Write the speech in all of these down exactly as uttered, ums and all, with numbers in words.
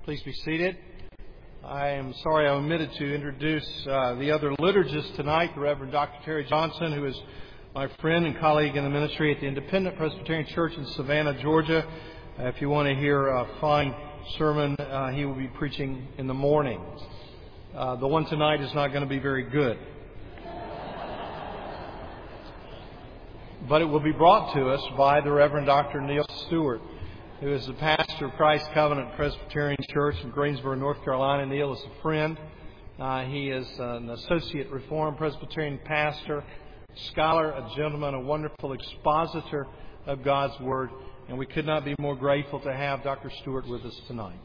Please be seated. I am sorry I omitted to introduce uh, the other liturgist tonight, the Reverend Doctor Terry Johnson, who is my friend and colleague in the ministry at the Independent Presbyterian Church in Savannah, Georgia. Uh, if you want to hear a fine sermon, uh, he will be preaching in the morning. Uh, the one tonight is not going to be very good. But it will be brought to us by the Reverend Doctor Neil Stewart, who is the pastor of Christ Covenant Presbyterian Church in Greensboro, North Carolina. Neil is a friend. Uh, he is an associate Reformed Presbyterian pastor, scholar, a gentleman, a wonderful expositor of God's Word. And we could not be more grateful to have Doctor Stewart with us tonight.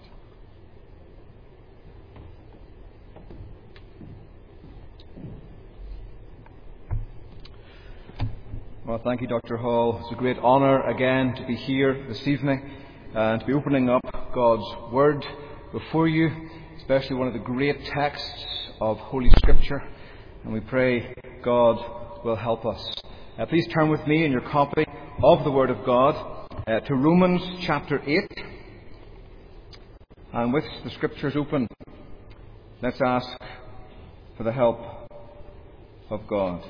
Well, thank you, Doctor Hall. It's a great honour again to be here this evening and to be opening up God's Word before you, especially one of the great texts of Holy Scripture. And we pray God will help us. Uh, please turn with me in your copy of the Word of God uh, to Romans chapter eight. And with the Scriptures open, let's ask for the help of God.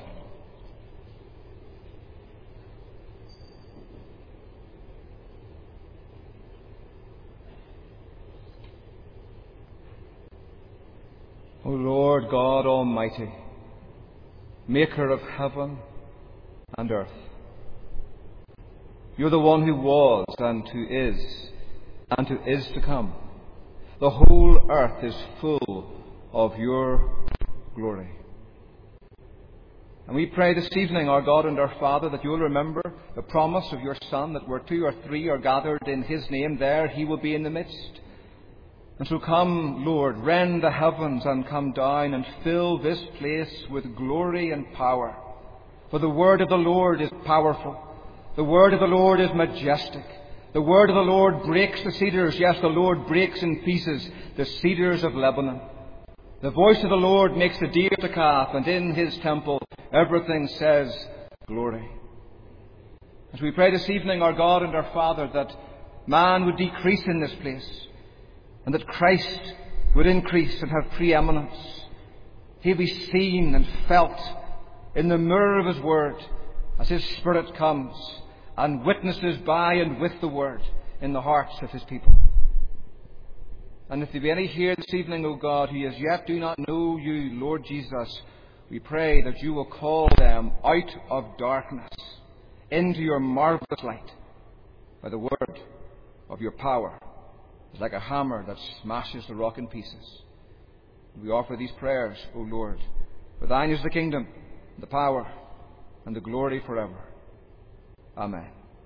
O Lord God Almighty, Maker of heaven and earth, You're the one who was and who is and who is to come. The whole earth is full of Your glory. And we pray this evening, our God and our Father, that You'll remember the promise of Your Son, that where two or three are gathered in His name, there He will be in the midst. And so come, Lord, rend the heavens and come down and fill this place with glory and power. For the word of the Lord is powerful. The word of the Lord is majestic. The word of the Lord breaks the cedars. Yes, the Lord breaks in pieces the cedars of Lebanon. The voice of the Lord makes the deer to calf, and in His temple everything says glory. As we pray this evening, our God and our Father, that man would decrease in this place, and that Christ would increase and have preeminence. He'll be seen and felt in the mirror of His Word as His Spirit comes and witnesses by and with the Word in the hearts of His people. And if there be any here this evening, O God, who as yet do not know You, Lord Jesus, we pray that You will call them out of darkness into Your marvellous light by the word of Your power. It's like a hammer that smashes the rock in pieces. We offer these prayers, O Lord. For Thine is the kingdom, the power, and the glory forever. Amen.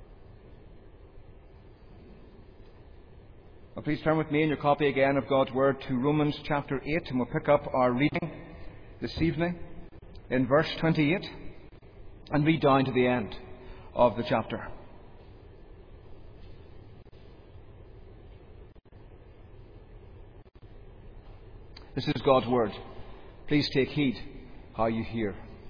Well, please turn with me in your copy again of God's Word to Romans chapter eight, and we'll pick up our reading this evening in verse twenty-eight and read down to the end of the chapter. This is God's Word. Please take heed how you hear.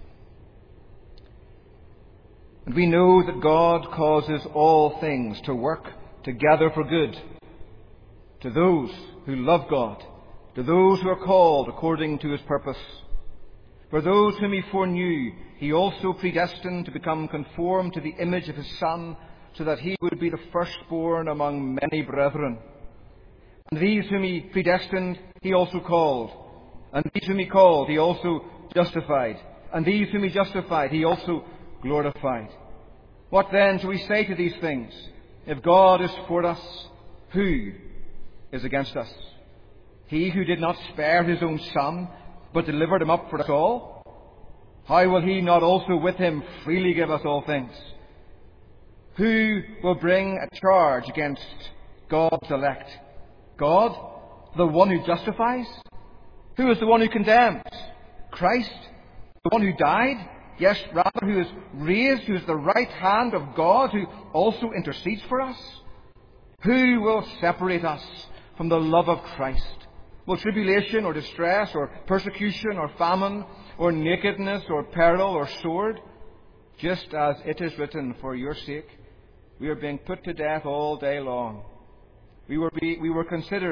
And we know that God causes all things to work together for good to those who love God, to those who are called according to His purpose. For those whom He foreknew, He also predestined to become conformed to the image of His Son, so that He would be the firstborn among many brethren. And these whom He predestined, He also called. And these whom He called, He also justified. And these whom He justified, He also glorified. What then shall we say to these things? If God is for us, who is against us? He who did not spare His own Son, but delivered Him up for us all? How will He not also with Him freely give us all things? Who will bring a charge against God's elect? God, the one who justifies? Who is the one who condemns? Christ, the one who died? Yes, rather, who is raised, who is the right hand of God, who also intercedes for us? Who will separate us from the love of Christ? Will tribulation or distress or persecution or famine or nakedness or peril or sword? Just as it is written, for your sake we are being put to death all day long. We were, be, we were considered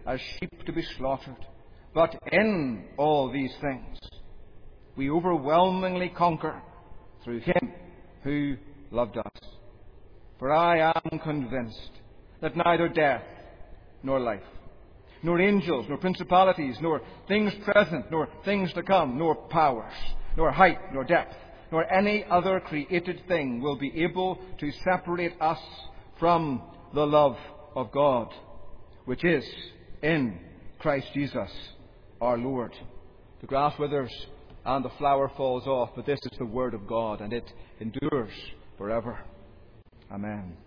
as sheep to be slaughtered. But in all these things, we overwhelmingly conquer through Him who loved us. For I am convinced that neither death nor life, nor angels, nor principalities, nor things present, nor things to come, nor powers, nor height, nor depth, nor any other created thing will be able to separate us from the love of God, which is in Christ Jesus our Lord. The grass withers and the flower falls off, but this is the word of God, and it endures forever. Amen.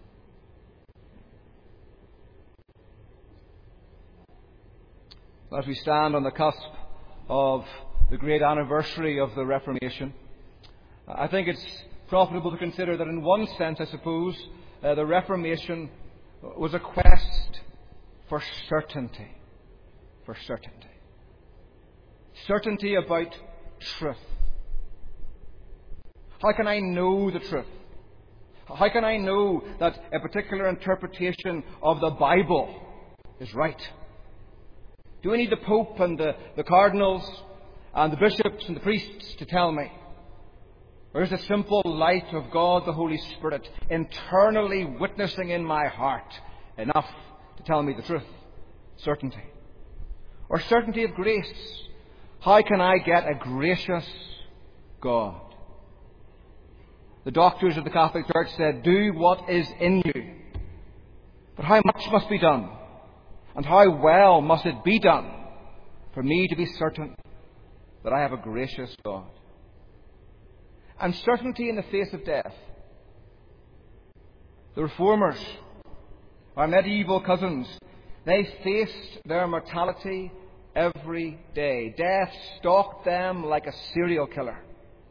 As we stand on the cusp of the great anniversary of the Reformation, I think it's profitable to consider that in one sense, I suppose, uh, the Reformation was a quest for certainty. For certainty. Certainty about truth. How can I know the truth? How can I know that a particular interpretation of the Bible is right? Do I need the Pope and the, the cardinals and the bishops and the priests to tell me? Or is the simple light of God, the Holy Spirit, internally witnessing in my heart enough to tell me the truth? Certainty. Or certainty of grace. How can I get a gracious God? The doctors of the Catholic Church said, do what is in you. But how much must be done? And how well must it be done for me to be certain that I have a gracious God? And certainty in the face of death. The Reformers, our medieval cousins, they faced their mortality every day. Death stalked them like a serial killer.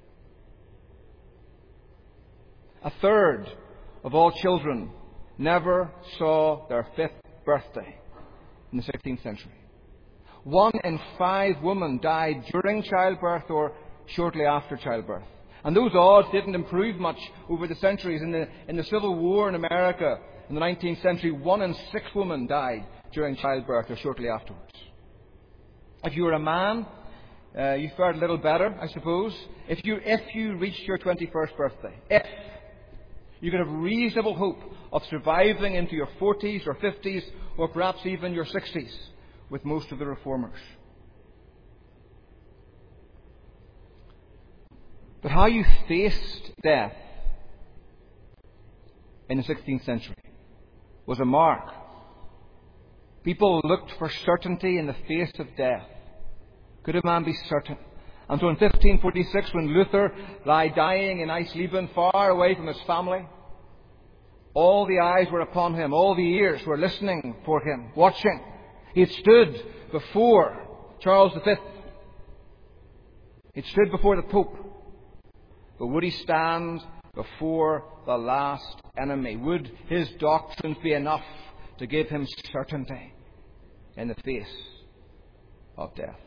A third of all children never saw their fifth birthday in the sixteenth century. One in five women died during childbirth or shortly after childbirth. And those odds didn't improve much over the centuries. In the, in the Civil War in America in the nineteenth century, one in six women died during childbirth or shortly afterwards. If you were a man, uh, you fared a little better, I suppose. If you, if you reached your twenty-first birthday, if you could have reasonable hope of surviving into your forties or fifties or perhaps even your sixties with most of the Reformers. But how you faced death in the sixteenth century was a mark. People looked for certainty in the face of death. Could a man be certain? And so in fifteen forty-six, when Luther lay dying in Eisleben, far away from his family, all the eyes were upon him, all the ears were listening for him, watching. He had stood before Charles the Fifth. He had stood before the Pope. But would he stand before the last enemy? Would his doctrines be enough to give him certainty in the face of death?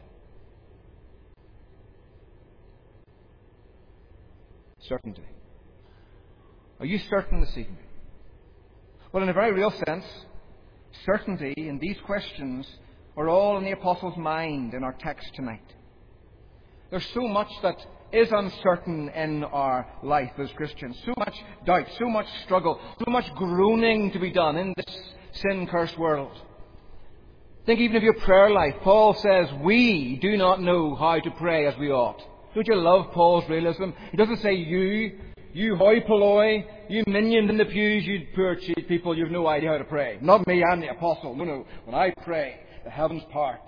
Certainty. Are you certain this evening? Well, in a very real sense, certainty in these questions are all in the Apostle's mind in our text tonight. There's so much that is uncertain in our life as Christians. So much doubt, so much struggle, so much groaning to be done in this sin-cursed world. Think even of your prayer life. Paul says, we do not know how to pray as we ought. Don't you love Paul's realism? He doesn't say you, you hoi polloi, you minions in the pews, you poor cheat people, you've no idea how to pray. Not me, I'm the apostle. No, no, when I pray, the heavens part.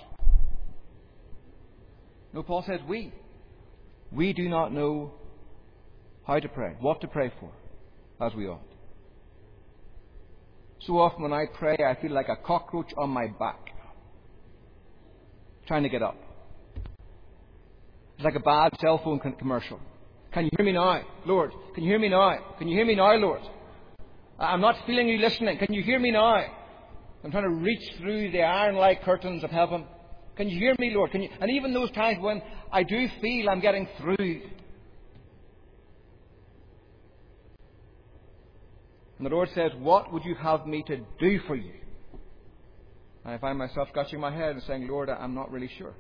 No, Paul says we. We do not know how to pray, what to pray for, as we ought. So often when I pray, I feel like a cockroach on my back, trying to get up. It's like a bad cell phone commercial. Can you hear me now, Lord? Can you hear me now? Can you hear me now, Lord? I'm not feeling you listening. Can you hear me now? I'm trying to reach through the iron-like curtains of heaven. Can you hear me, Lord? Can you? And even those times when I do feel I'm getting through. And the Lord says, what would you have me to do for you? I find myself scratching my head and saying, Lord, I'm not really sure.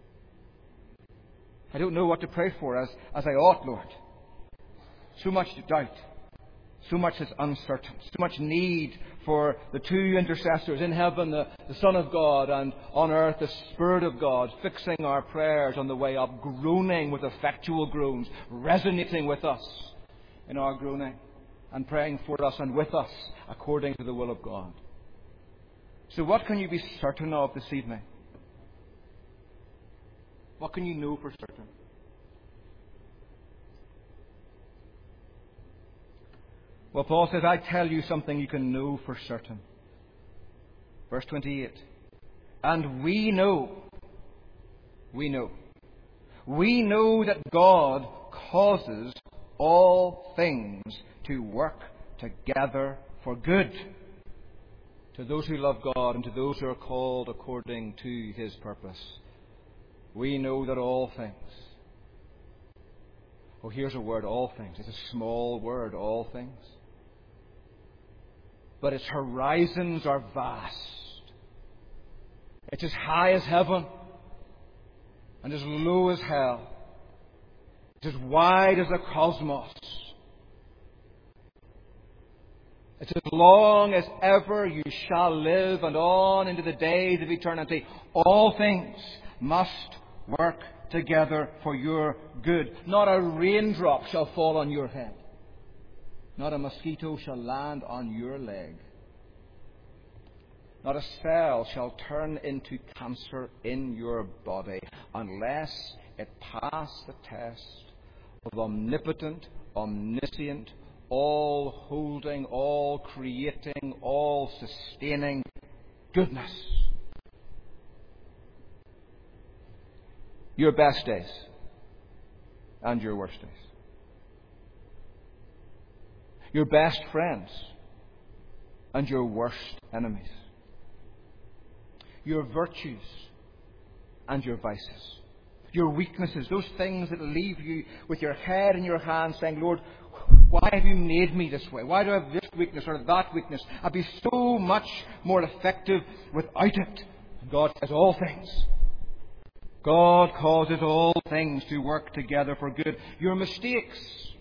I don't know what to pray for as, as I ought, Lord. So much doubt. So much is uncertain. So much need for the two intercessors in heaven, the, the Son of God, and on earth, the Spirit of God, fixing our prayers on the way up, groaning with effectual groans, resonating with us in our groaning, and praying for us and with us according to the will of God. So what can you be certain of this evening? What can you know for certain? Well, Paul says, I tell you something you can know for certain. Verse twenty-eight. And we know, we know, we know that God causes all things to work together for good to those who love God and to those who are called according to His purpose. We know that all things. Oh, here's a word, all things. It's a small word, all things. But its horizons are vast. It's as high as heaven and as low as hell. It's as wide as the cosmos. It's as long as ever you shall live and on into the days of eternity. All things must work together for your good. Not a raindrop shall fall on your head. Not a mosquito shall land on your leg. Not a cell shall turn into cancer in your body unless it pass the test of omnipotent, omniscient, all-holding, all-creating, all-sustaining goodness. Your best days and your worst days. Your best friends and your worst enemies. Your virtues and your vices. Your weaknesses, those things that leave you with your head in your hands saying, Lord, why have you made me this way? Why do I have this weakness or that weakness? I'd be so much more effective without it. And God says all things. God causes all things to work together for good. Your mistakes,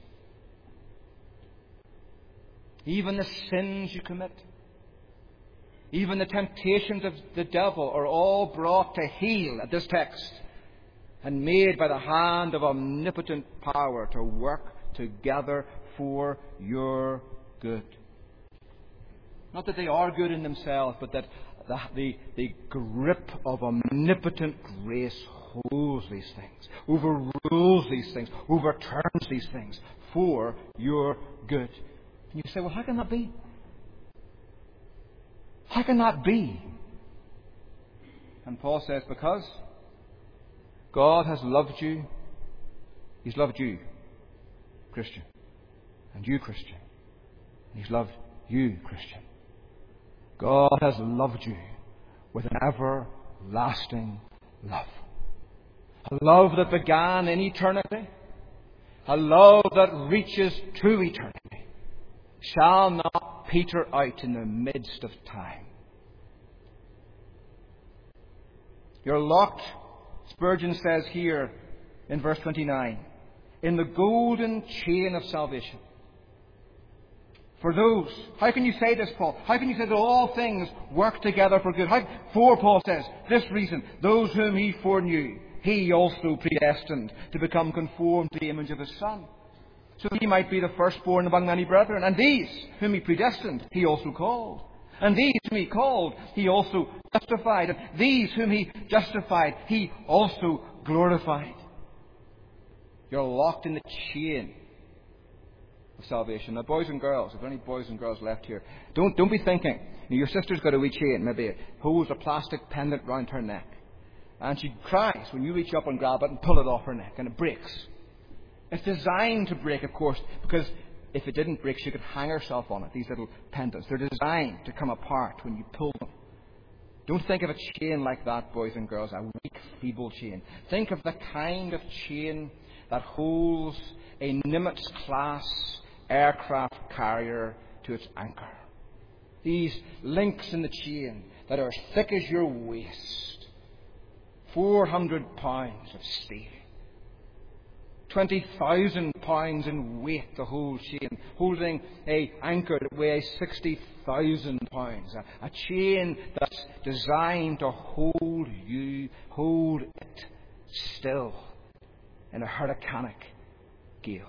even the sins you commit, even the temptations of the devil are all brought to heel at this text and made by the hand of omnipotent power to work together for your good. Not that they are good in themselves, but that the, the, the grip of omnipotent grace holds these things, overrules these things, overturns these things for your good. And you say, well, how can that be? How can that be? And Paul says, because God has loved you. He's loved you, Christian. And you, Christian. And He's loved you, Christian. God has loved you with an everlasting love. A love that began in eternity. A love that reaches to eternity. Shall not peter out in the midst of time. You're locked, Spurgeon says here in verse twenty-nine, in the golden chain of salvation. For those, how can you say this, Paul? How can you say that all things work together for good? How, for, Paul says, this reason, those whom He foreknew, He also predestined to become conformed to the image of His Son, so that He might be the firstborn among many brethren. And these whom He predestined, He also called. And these whom He called, He also justified. And these whom He justified, He also glorified. You're locked in the chain of salvation. Now, boys and girls, if there are any boys and girls left here, don't, don't be thinking, your sister's got a wee chain, maybe it holds a plastic pendant round her neck. And she cries when you reach up and grab it and pull it off her neck, and it breaks. It's designed to break, of course, because if it didn't break, she could hang herself on it, these little pendants. They're designed to come apart when you pull them. Don't think of a chain like that, boys and girls, a weak, feeble chain. Think of the kind of chain that holds a Nimitz-class aircraft carrier to its anchor. These links in the chain that are as thick as your waist. Four hundred pounds of steel. Twenty thousand pounds in weight to hold chain, holding a anchor that weighs sixty thousand pounds. A, a chain that's designed to hold you, hold it still in a hurricanic gale.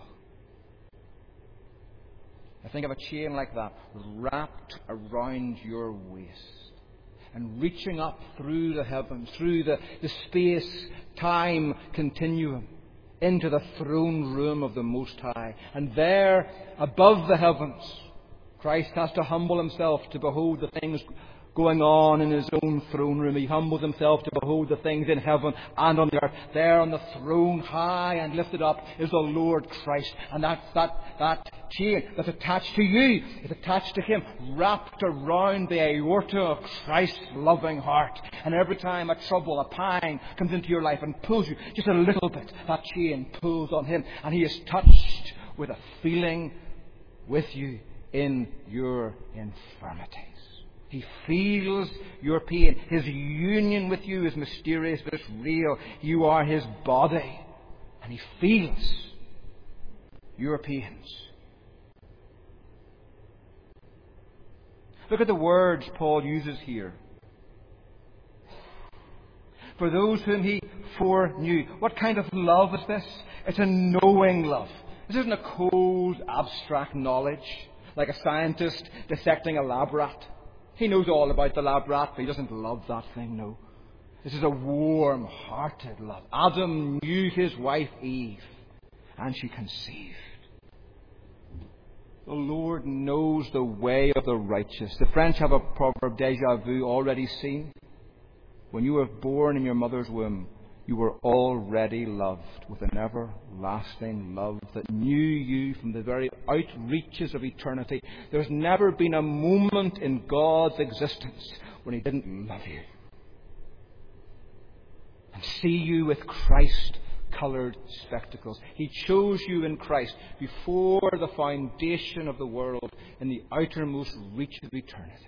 I think of a chain like that wrapped around your waist and reaching up through the heavens, through the, the space-time continuum, into the throne room of the Most High. And there, above the heavens, Christ has to humble himself to behold the things going on in his own throne room. He humbles himself to behold the things in heaven and on the earth. There on the throne, high and lifted up, is the Lord Christ. And that, that, that chain that's attached to you is attached to him, wrapped around the aorta of Christ's loving heart. And every time a trouble, a pang comes into your life and pulls you just a little bit, that chain pulls on him. And he is touched with a feeling with you in your infirmities. He feels your pain. His union with you is mysterious, but it's real. You are his body. And he feels your pains. Look at the words Paul uses here. For those whom he foreknew. What kind of love is this? It's a knowing love. This isn't a cold, abstract knowledge, like a scientist dissecting a lab rat. He knows all about the lab rat, but he doesn't love that thing, no. This is a warm-hearted love. Adam knew his wife Eve, and she conceived. The Lord knows the way of the righteous. The French have a proverb, déjà vu, already seen. When you were born in your mother's womb, you were already loved with an everlasting love that knew you from the very outreaches of eternity. There's never been a moment in God's existence when he didn't love you and see you with Christ-coloured spectacles. He chose you in Christ before the foundation of the world in the outermost reach of eternity.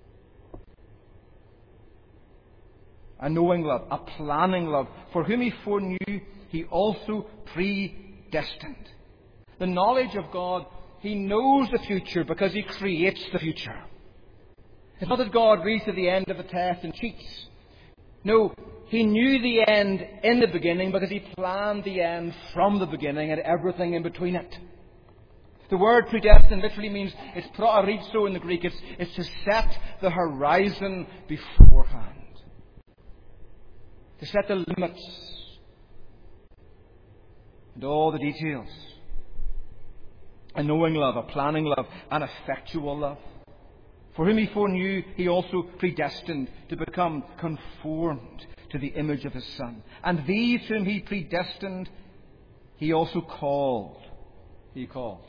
A knowing love, a planning love. For whom he foreknew, he also predestined. The knowledge of God, he knows the future because he creates the future. It's not that God reads to the end of the test and cheats. No, he knew the end in the beginning because he planned the end from the beginning and everything in between it. The word predestined literally means, it's proorizo in the Greek, it's, it's to set the horizon beforehand. To set the limits and all the details. A knowing love, a planning love, an effectual love. For whom he foreknew, he also predestined to become conformed to the image of his Son. And these whom he predestined, he also called. He called.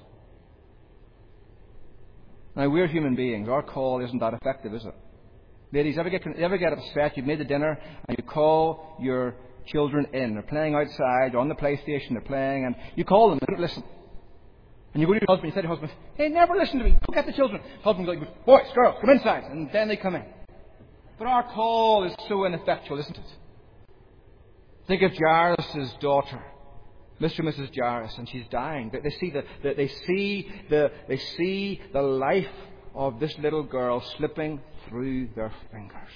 Now, we're human beings. Our call isn't that effective, is it? Ladies, ever get, ever get upset? You've made the dinner and you call your children in. They're playing outside, or on the PlayStation, they're playing, and you call them and they don't listen. And you go to your husband and you say to your husband, hey, never listen to me. Go get the children. Husband goes, boys, girls, come inside. And then they come in. But our call is so ineffectual, isn't it? Think of Jairus' daughter, Mister and Missus Jairus, and she's dying. They, they see the, the they see the they see the life of this little girl slipping through their fingers.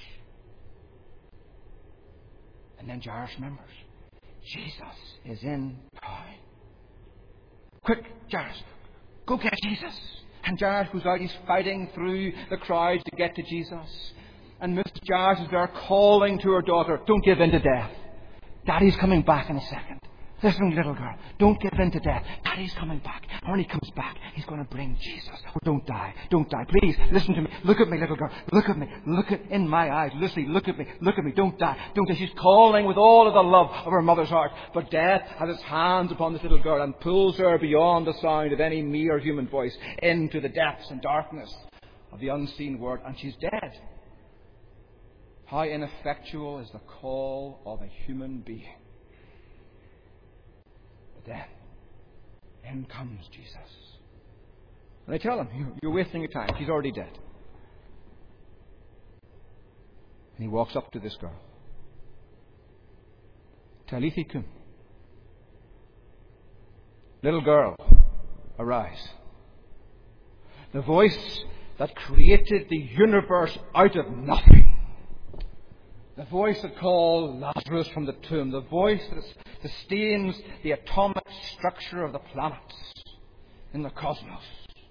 And then Jairus remembers, Jesus is in town. Quick, Jairus, go get Jesus. And Jairus goes out, he's fighting through the crowd to get to Jesus. And Missus Jairus is there calling to her daughter, don't give in to death. Daddy's coming back in a second. Listen, little girl, don't give in to death. Daddy's coming back. And when he comes back, he's going to bring Jesus. Oh, don't die. Don't die. Please, listen to me. Look at me, little girl. Look at me. Look at in my eyes. Listen, look at me. Look at me. Don't die. Don't die. She's calling with all of the love of her mother's heart. But death has its hands upon this little girl and pulls her beyond the sound of any mere human voice into the depths and darkness of the unseen world. And she's dead. How ineffectual is the call of a human being. Then, in comes Jesus. And they tell him, you're wasting your time. She's already dead. And he walks up to this girl. Talitha cum. Little girl, arise. The voice that created the universe out of nothing. The voice that called Lazarus from the tomb. The voice that sustains the atomic structure of the planets in the cosmos.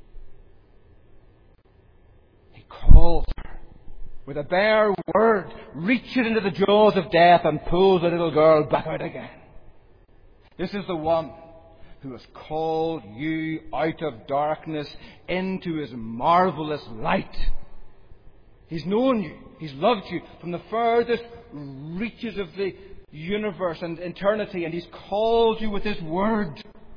He calls her with a bare word, reaches into the jaws of death and pulls the little girl back out again. This is the one who has called you out of darkness into His marvelous light. He's known you. He's loved you from the furthest reaches of the universe and eternity, and He's called you with His Word.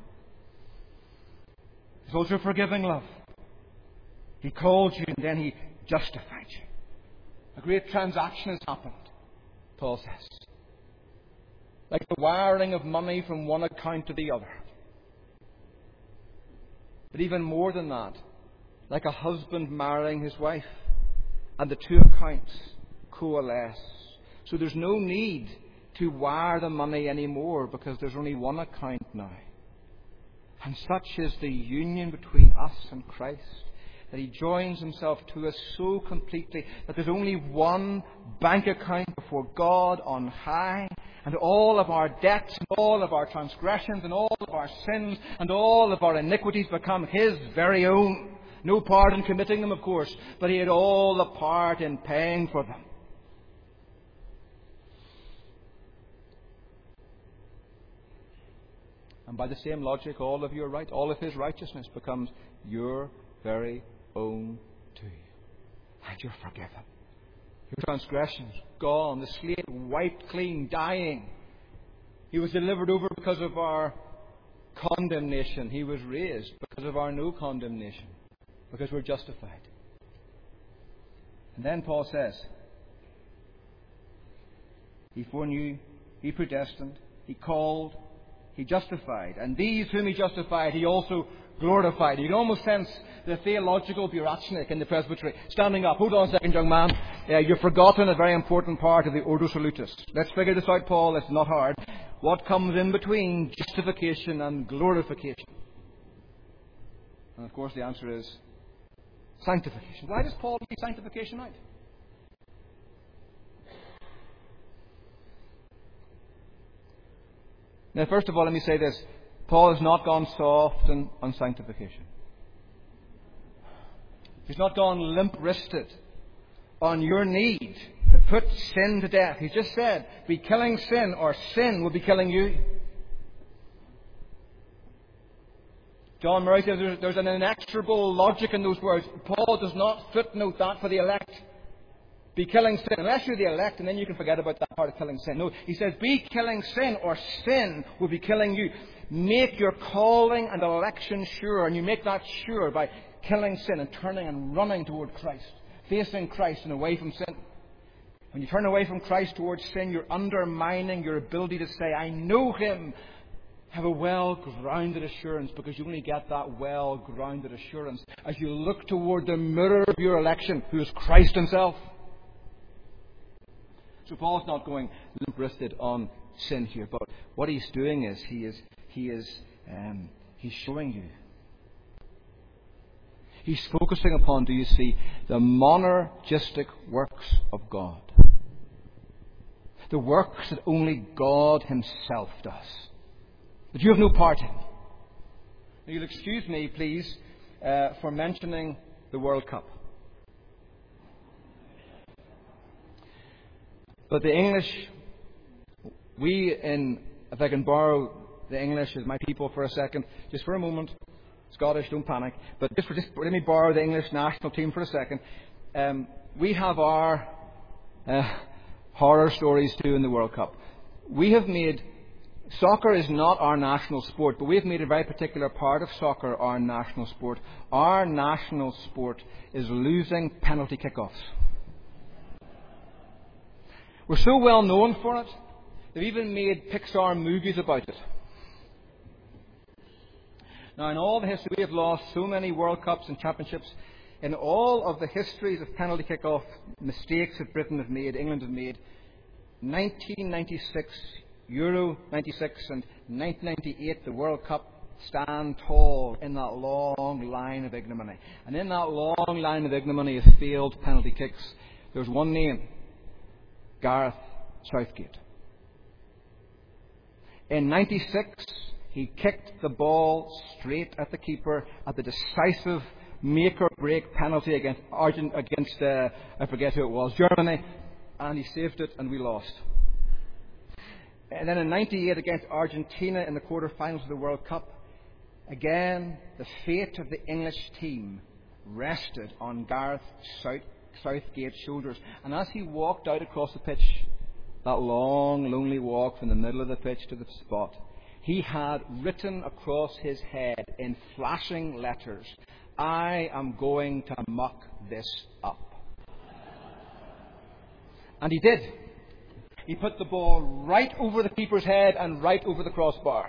He's also forgiving love. He called you and then He justified you. A great transaction has happened, Paul says. Like the wiring of money from one account to the other. But even more than that, like a husband marrying his wife, and the two accounts coalesce. So there's no need to wire the money anymore because there's only one account now. And such is the union between us and Christ that He joins Himself to us so completely that there's only one bank account before God on high, and all of our debts and all of our transgressions and all of our sins and all of our iniquities become His very own. No part in committing them, of course, but He had all the part in paying for them. And by the same logic, all of your right, all of His righteousness becomes your very own too. And you're forgiven. Your transgressions gone, the slate wiped clean, dying. He was delivered over because of our condemnation. He was raised because of our no condemnation. Because we're justified. And then Paul says, He foreknew, He predestined, He called, He justified. And these whom He justified, He also glorified. You can almost sense the theological buratchnik in the presbytery. Standing up. Hold on a second, young man. Uh, you've forgotten a very important part of the Ordo Salutis. Let's figure this out, Paul. It's not hard. What comes in between justification and glorification? And of course the answer is sanctification. Why does Paul leave sanctification out? Now, first of all, let me say this. Paul has not gone soft on, on sanctification. He's not gone limp-wristed on your need to put sin to death. He just said, be killing sin or sin will be killing you. John Murray says there's, there's an inexorable logic in those words. Paul does not footnote that for the elect. Be killing sin. Unless you're the elect, and then you can forget about that part of killing sin. No, he says, be killing sin, or sin will be killing you. Make your calling and election sure, and you make that sure by killing sin and turning and running toward Christ. Facing Christ and away from sin. When you turn away from Christ towards sin, you're undermining your ability to say, I know Him. Have a well-grounded assurance, because you only get that well-grounded assurance as you look toward the mirror of your election, who is Christ Himself. So Paul's not going limp-wristed on sin here, but what he's doing is he is he is um, he's showing you. He's focusing upon, do you see, the monergistic works of God, the works that only God Himself does, that you have no part in. Now, you'll excuse me, please, uh, for mentioning the World Cup. But the English, we in, if I can borrow the English as my people for a second, just for a moment, Scottish, don't panic, but just, for, just let me borrow the English national team for a second. Um, we have our uh, horror stories too in the World Cup. We have made, soccer is not our national sport, but we have made a very particular part of soccer our national sport. Our national sport is losing penalty kickoffs. We're so well known for it, they've even made Pixar movies about it. Now, in all the history, we have lost so many World Cups and championships in all of the histories of penalty kick-off mistakes that Britain have made, England have made, nineteen ninety-six, Euro ninety-six, and nineteen ninety-eight, the World Cup, stand tall in that long line of ignominy. And in that long line of ignominy of failed penalty kicks, there's one name: Gareth Southgate. In ninety-six, he kicked the ball straight at the keeper at the decisive make-or-break penalty against, Argent, against uh, I forget who it was, Germany, and he saved it, and we lost. And then in ninety-eight, against Argentina in the quarter-finals of the World Cup, again, the fate of the English team rested on Gareth South, Southgate's shoulders. And as he walked out across the pitch, that long, lonely walk from the middle of the pitch to the spot, he had written across his head in flashing letters, "I am going to muck this up." And he did. He put the ball right over the keeper's head and right over the crossbar.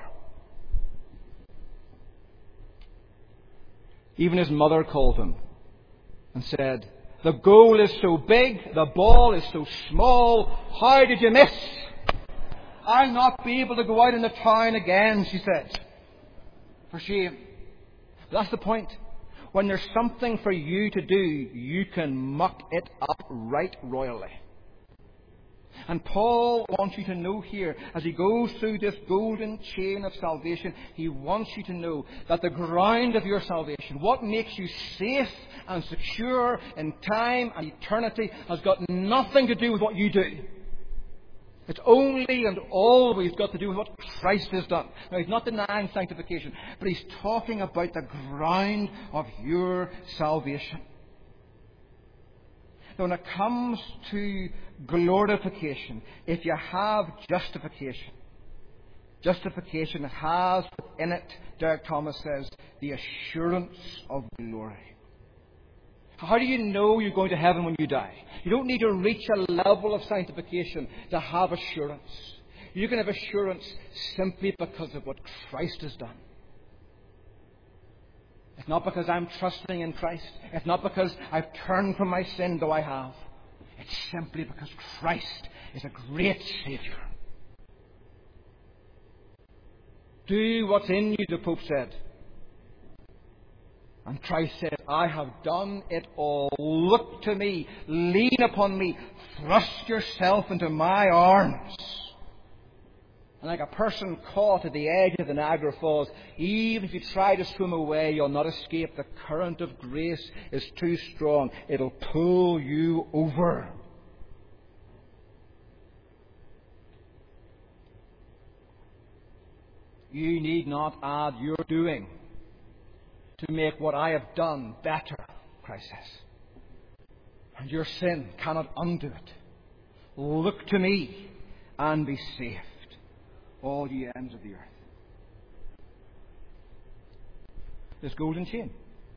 Even his mother called him and said, "The goal is so big, the ball is so small, how did you miss? I'll not be able to go out in the town again," she said. For shame. But that's the point. When there's something for you to do, you can muck it up right royally. And Paul wants you to know here, as he goes through this golden chain of salvation, he wants you to know that the ground of your salvation, what makes you safe and secure in time and eternity, has got nothing to do with what you do. It's only and always got to do with what Christ has done. Now, he's not denying sanctification, but he's talking about the ground of your salvation. Now, when it comes to glorification, if you have justification, justification has within it, Derek Thomas says, the assurance of glory. How do you know you're going to heaven when you die? You don't need to reach a level of sanctification to have assurance. You can have assurance simply because of what Christ has done. It's not because I'm trusting in Christ. It's not because I've turned from my sin, though I have. It's simply because Christ is a great Saviour. Do what's in you, the Pope said. And Christ said, "I have done it all. Look to me. Lean upon me. Thrust yourself into my arms." And like a person caught at the edge of the Niagara Falls, even if you try to swim away, you'll not escape. The current of grace is too strong. It'll pull you over. You need not add your doing to make what I have done better, Christ says. And your sin cannot undo it. Look to me and be saved, all ye ends of the earth. This golden chain.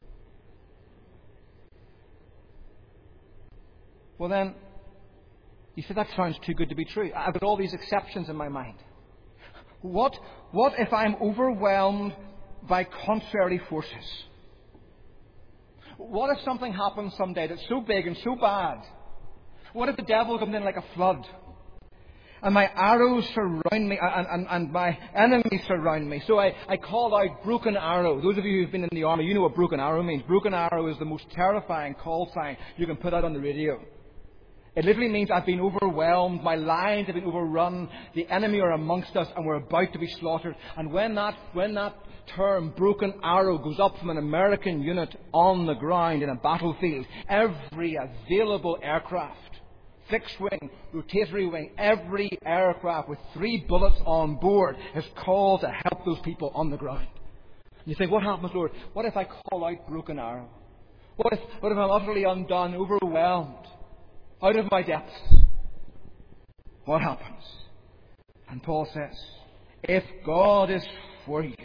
Well then, you say, that sounds too good to be true. I've got all these exceptions in my mind. What, what if I'm overwhelmed by contrary forces? What if something happens someday that's so big and so bad? What if the devil comes in like a flood? And my arrows surround me, and, and, and my enemies surround me. So I, I call out broken arrow. Those of you who've been in the army, you know what broken arrow means. Broken arrow is the most terrifying call sign you can put out on the radio. It literally means I've been overwhelmed, my lines have been overrun, the enemy are amongst us, and we're about to be slaughtered. And when that, when that term, broken arrow, goes up from an American unit on the ground in a battlefield, every available aircraft, fixed wing, rotatory wing, every aircraft with three bullets on board is called to help those people on the ground. And you think, what happens, Lord? What if I call out broken arrow? What if, what if I'm utterly undone, overwhelmed, out of my depths? What happens? And Paul says, if God is for you,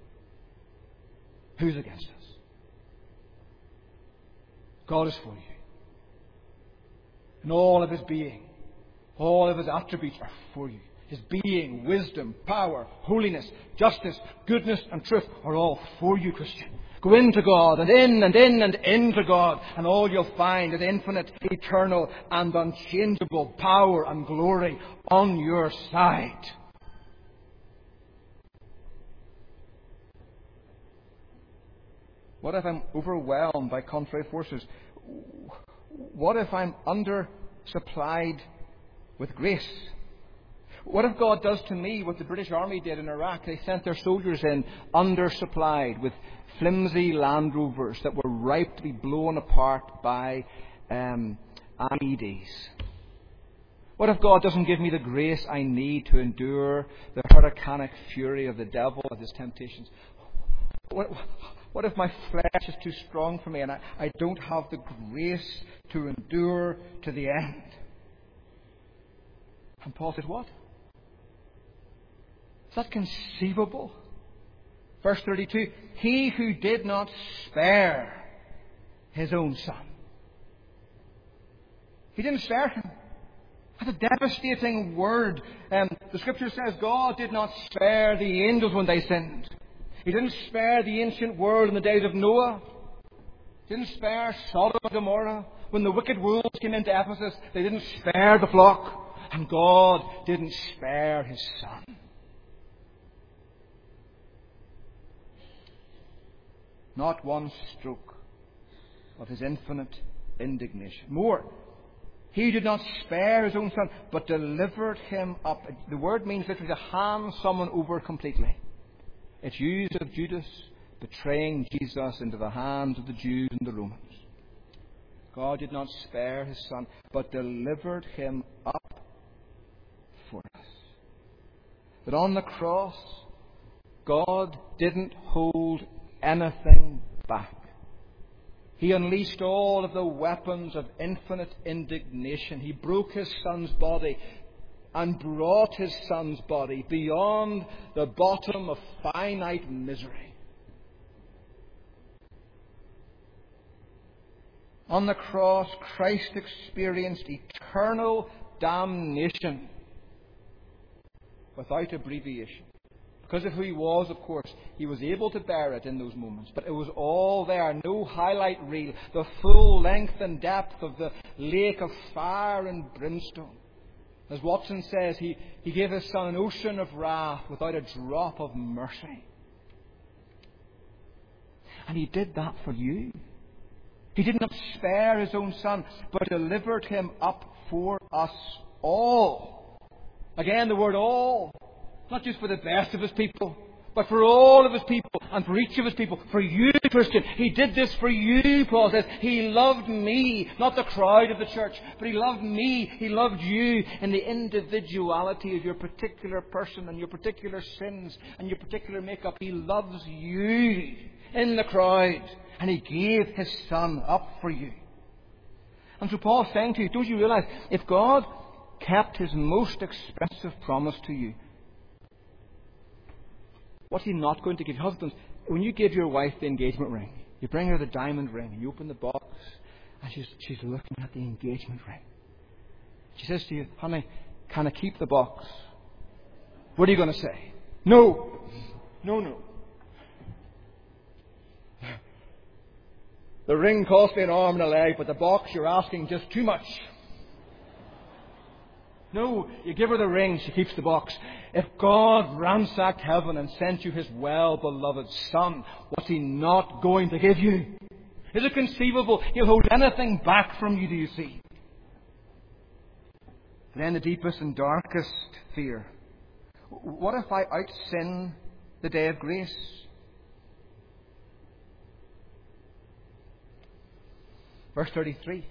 who's against us? God is for you. And all of his being, all of his attributes are for you. His being, wisdom, power, holiness, justice, goodness and truth are all for you, Christian. Go into God, and in and in and into God, and all you'll find is infinite, eternal, and unchangeable power and glory on your side. What if I'm overwhelmed by contrary forces? What if I'm undersupplied with grace? What if God does to me what the British Army did in Iraq? They sent their soldiers in undersupplied with flimsy Land Rovers that were ripe to be blown apart by um, I E Ds. What if God doesn't give me the grace I need to endure the hurricanic fury of the devil and his temptations? What, what if my flesh is too strong for me and I, I don't have the grace to endure to the end? And Paul says, what? Is that conceivable? Verse thirty-two, he who did not spare his own son. He didn't spare him. That's a devastating word. Um, the Scripture says God did not spare the angels when they sinned. He didn't spare the ancient world in the days of Noah. He didn't spare Sodom and Gomorrah. When the wicked wolves came into Ephesus, they didn't spare the flock. And God didn't spare his son. Not one stroke of his infinite indignation. More, he did not spare his own son, but delivered him up. The word means literally to hand someone over completely. It's used of Judas betraying Jesus into the hands of the Jews and the Romans. God did not spare his son, but delivered him up for us. That on the cross, God didn't hold anything back. He unleashed all of the weapons of infinite indignation. He broke his son's body and brought his son's body beyond the bottom of finite misery. On the cross, Christ experienced eternal damnation without abbreviation. Because of who he was, of course, he was able to bear it in those moments. But it was all there, no highlight reel, the full length and depth of the lake of fire and brimstone. As Watson says, he, he gave his son an ocean of wrath without a drop of mercy. And he did that for you. He did not spare his own son, but delivered him up for us all. Again, the word all. Not just for the best of his people, but for all of his people and for each of his people. For you, Christian. He did this for you, Paul says. He loved me, not the crowd of the church, but he loved me. He loved you in the individuality of your particular person and your particular sins and your particular makeup. He loves you in the crowd. And he gave his son up for you. And so Paul's saying to you, don't you realize, if God kept his most expensive promise to you, what's he not going to give? Husbands, when you give your wife the engagement ring, you bring her the diamond ring, and you open the box, and she's, she's looking at the engagement ring. She says to you, honey, can I keep the box? What are you going to say? No. No, no. The ring cost me an arm and a leg, but the box you're asking just too much. No, you give her the ring, she keeps the box. If God ransacked heaven and sent you his well-beloved Son, what's he not going to give you? Is it conceivable he'll hold anything back from you, do you see? Then the deepest and darkest fear. What if I out-sin the day of grace? Verse thirty-three.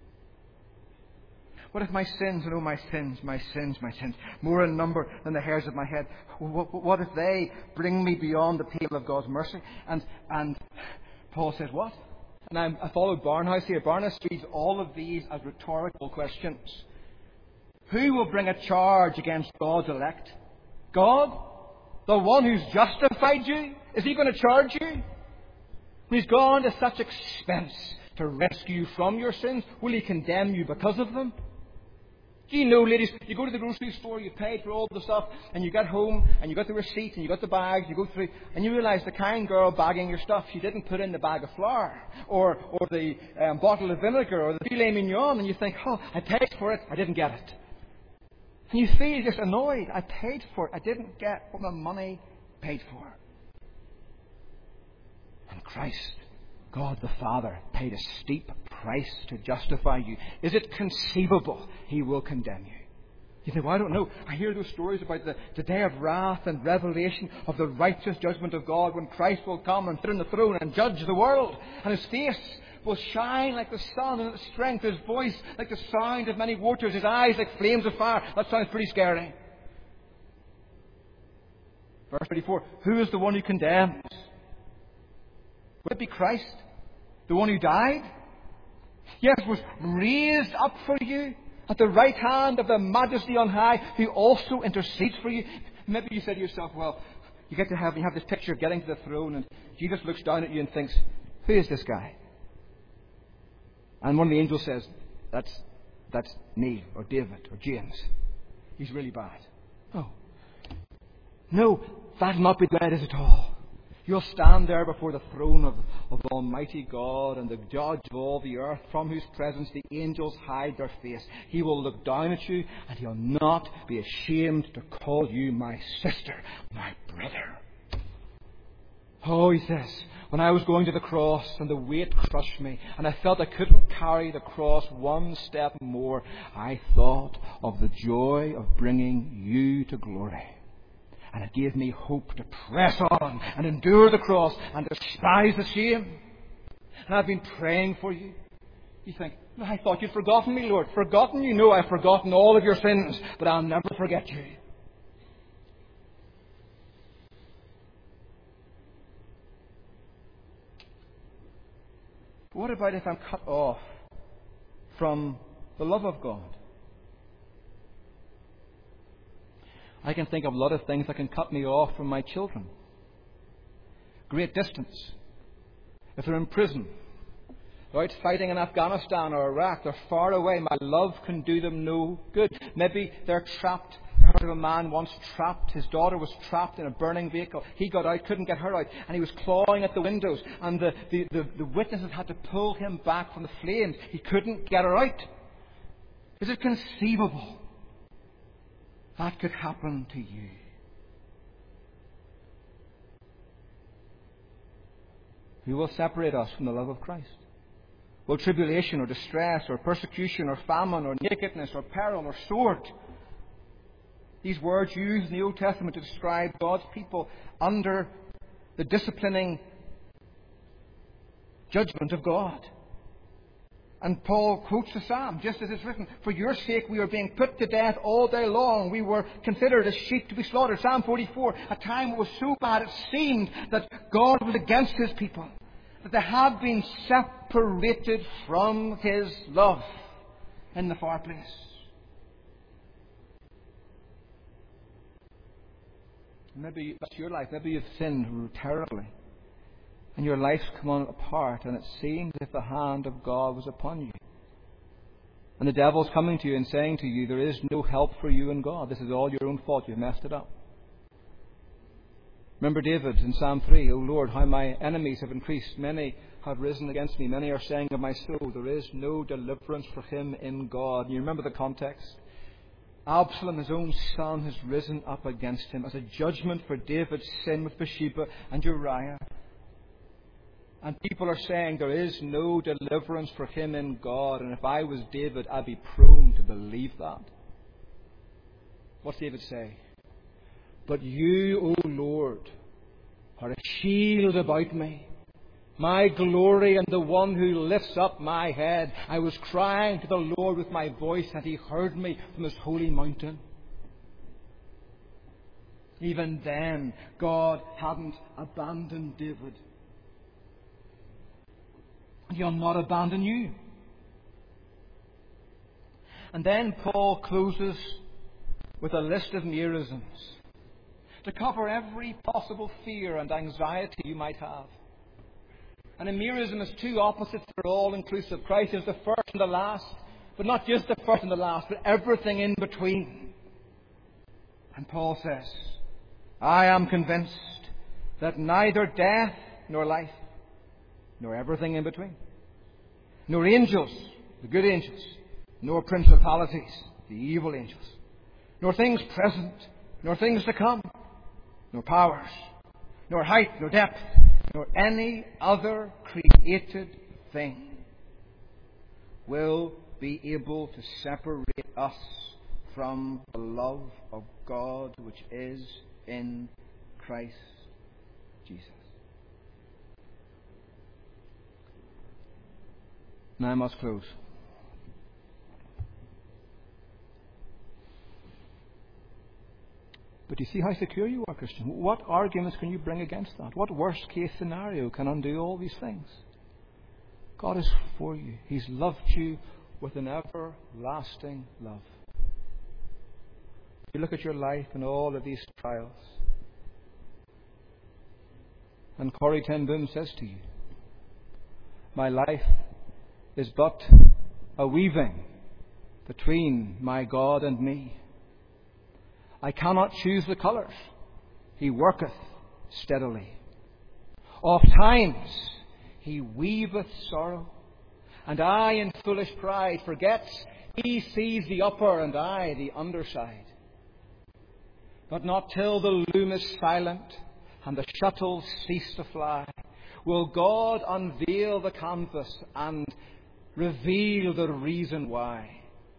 What if my sins, and oh my sins, my sins, my sins, more in number than the hairs of my head, what if they bring me beyond the pale of God's mercy? And and Paul says, what? And I'm, I followed Barnhouse here. Barnhouse reads all of these as rhetorical questions. Who will bring a charge against God's elect? God? The one who's justified you? Is he going to charge you? He's gone to such expense to rescue you from your sins. Will he condemn you because of them? Do you know, ladies, you go to the grocery store, you paid for all the stuff, and you get home, and you got the receipt, and you got the bags, you go through, and you realise the kind girl bagging your stuff, she didn't put in the bag of flour, or or the um, bottle of vinegar, or the filet mignon, and you think, oh, I paid for it, I didn't get it. And you feel just annoyed. I paid for it, I didn't get what my money paid for. And Christ, God the Father, paid a steep price to justify you. Is it conceivable He will condemn you? You think, well, I don't know. I hear those stories about the, the day of wrath and revelation of the righteous judgment of God when Christ will come and sit on the throne and judge the world. And His face will shine like the sun in its strength, His voice like the sound of many waters, His eyes like flames of fire. That sounds pretty scary. Verse thirty-four, who is the one who condemns? Would it be Christ? The one who died? Yes, was raised up for you at the right hand of the Majesty on high, who also intercedes for you. Maybe you say to yourself, well, you get to heaven, you have this picture of getting to the throne, and Jesus looks down at you and thinks, who is this guy? And one of the angels says, that's, that's Neil, or David, or James. He's really bad. Oh. No, that'll not be the way it is at all. You'll stand there before the throne of, of Almighty God and the Judge of all the earth, from whose presence the angels hide their face. He will look down at you, and He'll not be ashamed to call you my sister, my brother. Oh, he says, when I was going to the cross and the weight crushed me, and I felt I couldn't carry the cross one step more, I thought of the joy of bringing you to glory. And it gave me hope to press on and endure the cross and despise the shame. And I've been praying for you. You think, I thought you'd forgotten me, Lord. Forgotten you? No, I've forgotten all of your sins, but I'll never forget you. What about if I'm cut off from the love of God? I can think of a lot of things that can cut me off from my children. Great distance. If they're in prison, they're out fighting in Afghanistan or Iraq, they're far away. My love can do them no good. Maybe they're trapped. I heard of a man once trapped. His daughter was trapped in a burning vehicle. He got out, couldn't get her out, and he was clawing at the windows. And the, the, the, the witnesses had to pull him back from the flames. He couldn't get her out. Is it conceivable that could happen to you? Who will separate us from the love of Christ? Will tribulation or distress or persecution or famine or nakedness or peril or sword? These words used in the Old Testament to describe God's people under the disciplining judgment of God. And Paul quotes the Psalm, just as it's written, for your sake we are being put to death all day long. We were considered as sheep to be slaughtered. Psalm forty-four, a time was so bad it seemed that God was against His people, that they had been separated from His love in the far place. Maybe that's your life. Maybe you've sinned terribly, and your life's come on apart, and it seems as if the hand of God was upon you. And the devil's coming to you and saying to you, there is no help for you in God. This is all your own fault. You've messed it up. Remember David in Psalm three, O Lord, how my enemies have increased. Many have risen against me. Many are saying of my soul, there is no deliverance for him in God. And you remember the context? Absalom, his own son, has risen up against him as a judgment for David's sin with Bathsheba and Uriah. And people are saying there is no deliverance for him in God. And if I was David, I'd be prone to believe that. What's David say? But you, O Lord, are a shield about me, my glory and the one who lifts up my head. I was crying to the Lord with my voice, and He heard me from His holy mountain. Even then, God hadn't abandoned David. And He'll not abandon you. And then Paul closes with a list of merisms to cover every possible fear and anxiety you might have. And a merism is two opposites that are all inclusive. Christ is the first and the last. but not just the first and the last, but everything in between. And Paul says, I am convinced that neither death nor life, nor everything in between, nor angels, the good angels, nor principalities, the evil angels, nor things present, nor things to come, nor powers, nor height, nor depth, nor any other created thing will be able to separate us from the love of God which is in Christ Jesus. Now I must close. But you see how secure you are, Christian. What arguments can you bring against that? What worst case scenario can undo all these things? God is for you. He's loved you with an everlasting love. You look at your life and all of these trials, and Corrie ten Boom says to you, my life is but a weaving between my God and me. I cannot choose the colours. He worketh steadily. Oft times he weaveth sorrow, and I in foolish pride forget he sees the upper and I the underside. But not till the loom is silent and the shuttles cease to fly will God unveil the canvas and reveal the reason why.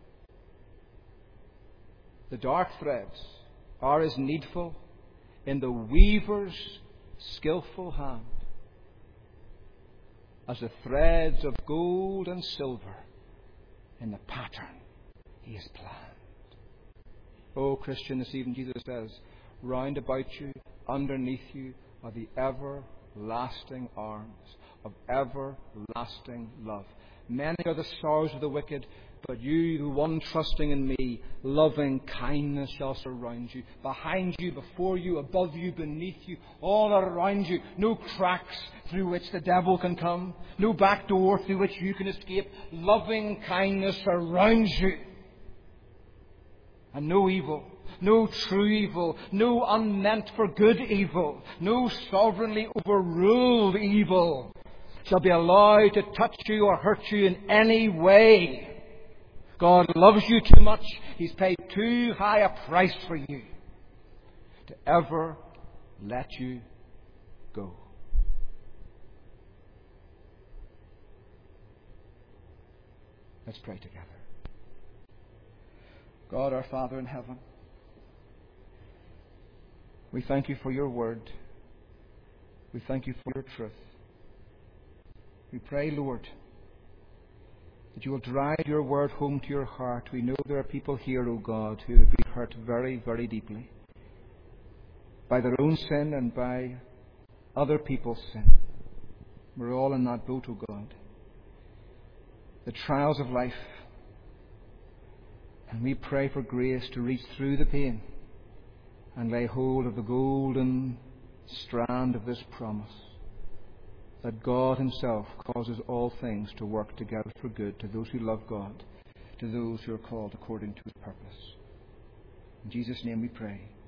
The dark threads are as needful in the weaver's skillful hand as the threads of gold and silver in the pattern he has planned. Oh, Christian, this evening Jesus says, round about you, underneath you, are the everlasting arms of everlasting love. Many are the sorrows of the wicked, but you, the one trusting in me, loving kindness shall surround you. Behind you, before you, above you, beneath you, all around you. No cracks through which the devil can come. No back door through which you can escape. Loving kindness surrounds you. And no evil, no true evil, no unmeant for good evil, no sovereignly overruled evil shall be allowed to touch you or hurt you in any way. God loves you too much. He's paid too high a price for you to ever let you go. Let's pray together. God, our Father in heaven, we thank you for your word. We thank you for your truth. We pray, Lord, that you will drive your word home to your heart. We know there are people here, O God, who have been hurt very, very deeply by their own sin and by other people's sin. We're all in that boat, O God. The trials of life. And we pray for grace to reach through the pain and lay hold of the golden strand of this promise, that God himself causes all things to work together for good to those who love God, to those who are called according to his purpose. In Jesus' name we pray.